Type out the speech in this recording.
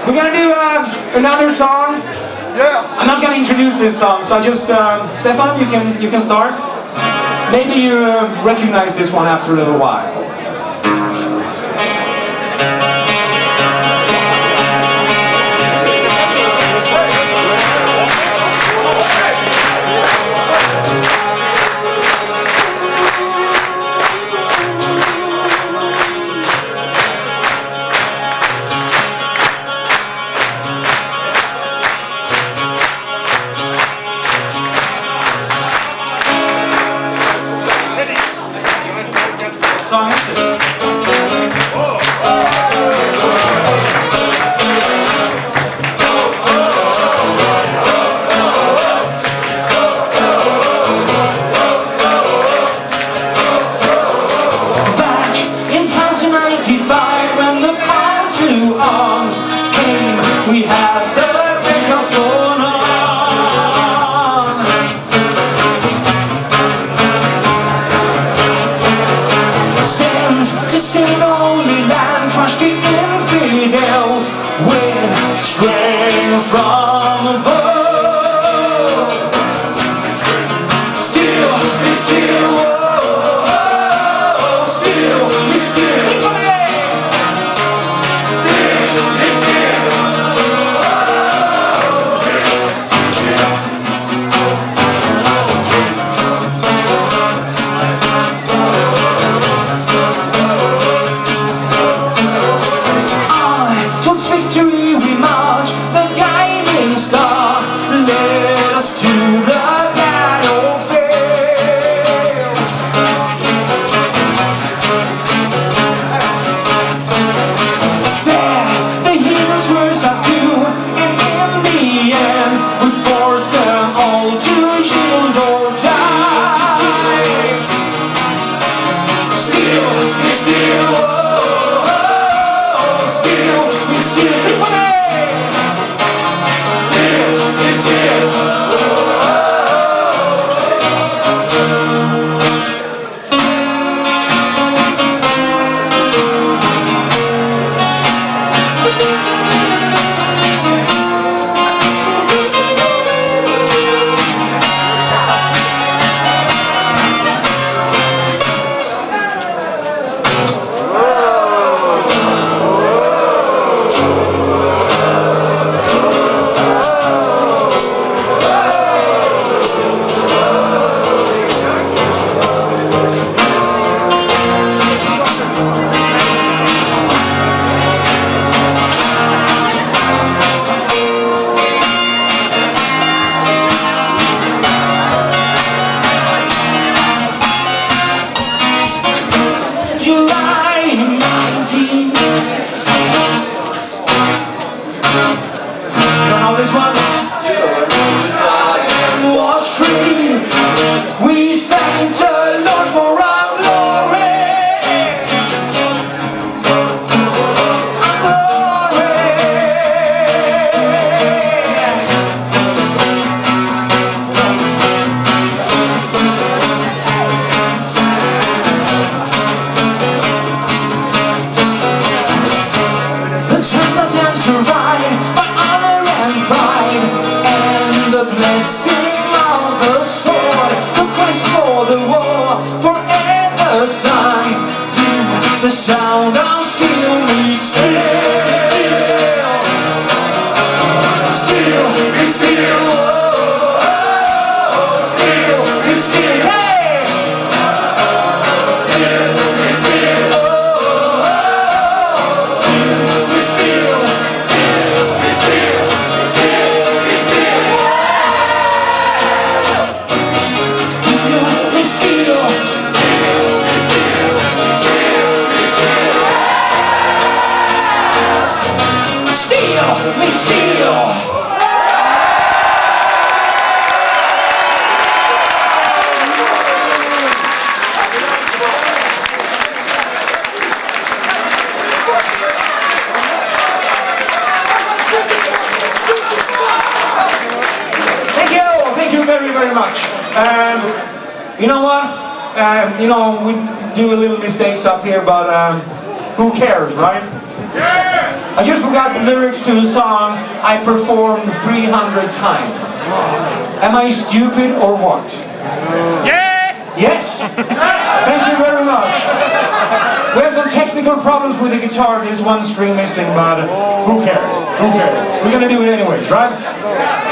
We're gonna do another song. Yeah. I'm not gonna introduce this song, so I just Stefan, you can start. Maybe you recognize this one after a little while. Song is it? Back in 1995, when the call to arms came, we had the breakers on. To save the Holy Land, crush the infidels with strength from above. Still, it's still, oh, still, it's still. Victory we march, the guiding star led us to the battlefield. There, the heathens were subdued, and in the end, we forced them all to yield or die. Still, it's still, oh, still, it's still. July 19. Don't know this one? Jerusalem was free. We thank the Lord for our glory. Our glory. The tempest and survive by honor and pride, and the blessing of the sword, the quest for the war, forever sign to the sound of steel meets steel. Still, it's still, oh, still, it's still, hey! Still, it's still, oh, it's still, it's still, it's still, it's still, very much. You know what? We do a little mistakes up here, but who cares, right? Yeah! I just forgot the lyrics to a song I performed 300 times. Am I stupid or what? Yes! Yes? Thank you very much. We have some technical problems with the guitar. There's one string missing, but who cares? Who cares? We're gonna do it anyways, right?